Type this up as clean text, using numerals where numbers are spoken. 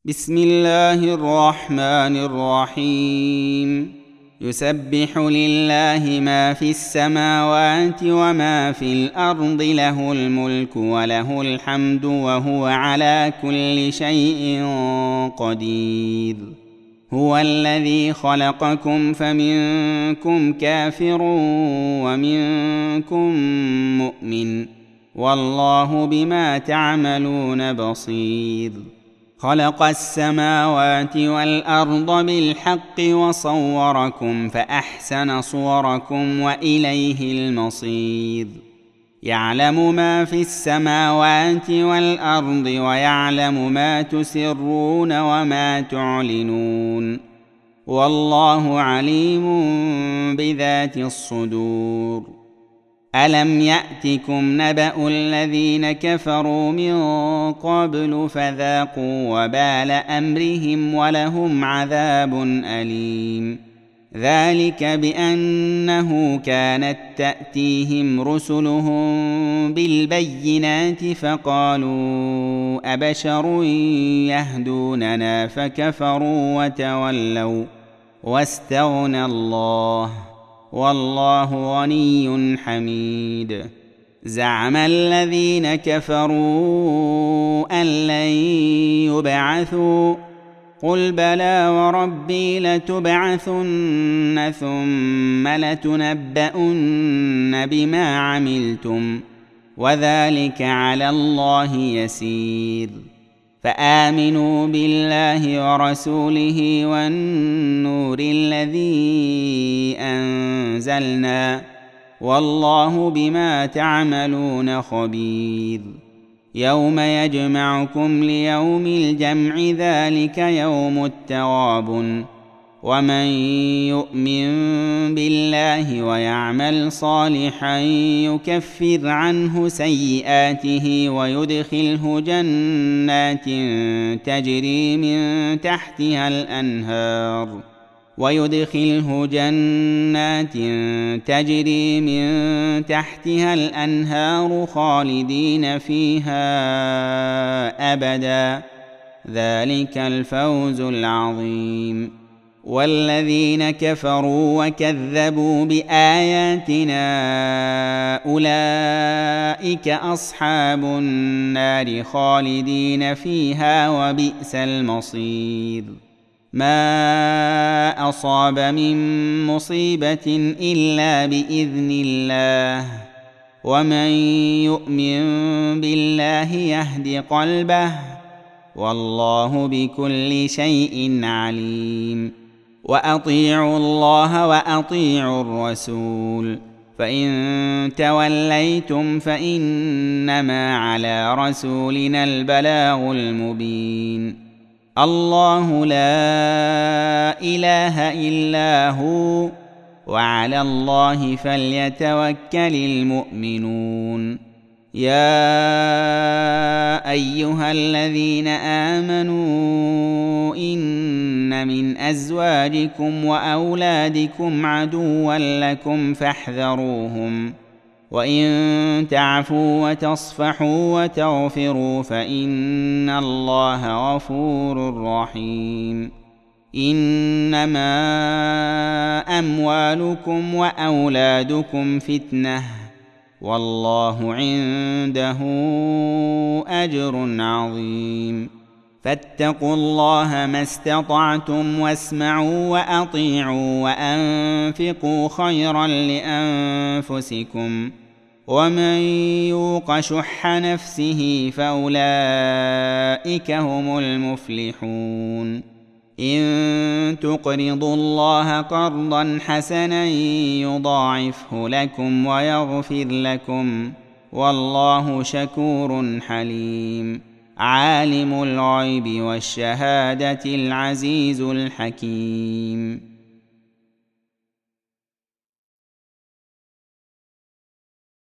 بسم الله الرحمن الرحيم. يسبح لله ما في السماوات وما في الأرض، له الملك وله الحمد وهو على كل شيء قدير. هو الذي خلقكم فمنكم كافر ومنكم مؤمن، والله بما تعملون بصير. خلق السماوات والأرض بالحق وصوركم فأحسن صوركم وإليه المصير. يعلم ما في السماوات والأرض ويعلم ما تسرون وما تعلنون، والله عليم بذات الصدور. ألم يأتكم نبأ الذين كفروا من قبل فذاقوا وبال أمرهم ولهم عذاب أليم. ذلك بأنه كانت تأتيهم رسلهم بالبينات فقالوا أبشر يهدوننا فكفروا وتولوا واستغنى الله، والله غني حميد. زعم الذين كفروا أن لن يبعثوا، قل بلى وربي لتبعثن ثم لتنبؤن بما عملتم، وذلك على الله يسير. فآمنوا بالله ورسوله والنور الذي أنزلنا، والله بما تعملون خبير. يوم يجمعكم ليوم الجمع، ذلك يوم التغابن. ومن يؤمن بالله ويعمل صالحا يكفر عنه سيئاته ويدخله جنات تجري من تحتها الأنهار خالدين فيها أبدا، ذلك الفوز العظيم. والذين كفروا وكذبوا بآياتنا أولئك أصحاب النار خالدين فيها وبئس المصير. ما أصاب من مصيبة إلا بإذن الله، ومن يؤمن بالله يهد قلبه، والله بكل شيء عليم. وأطيعوا الله وأطيعوا الرسول، فإن توليتم فإنما على رسولنا البلاغ المبين. الله لا إله إلا هو، وعلى الله فليتوكل المؤمنون. يا أيها الذين آمنوا إن من أزواجكم وأولادكم عدوا لكم فاحذروهم، وإن تعفوا وتصفحوا وتغفروا فإن الله غفور رحيم. إنما أموالكم وأولادكم فتنة، والله عنده أجر عظيم. فاتقوا الله ما استطعتم واسمعوا وأطيعوا وأنفقوا خيرا لأنفسكم، ومن يوق شح نفسه فأولئك هم المفلحون. إن تقرضوا الله قرضا حسنا يضاعفه لكم ويغفر لكم، والله شكور حليم. عالم الغيب والشهادة العزيز الحكيم.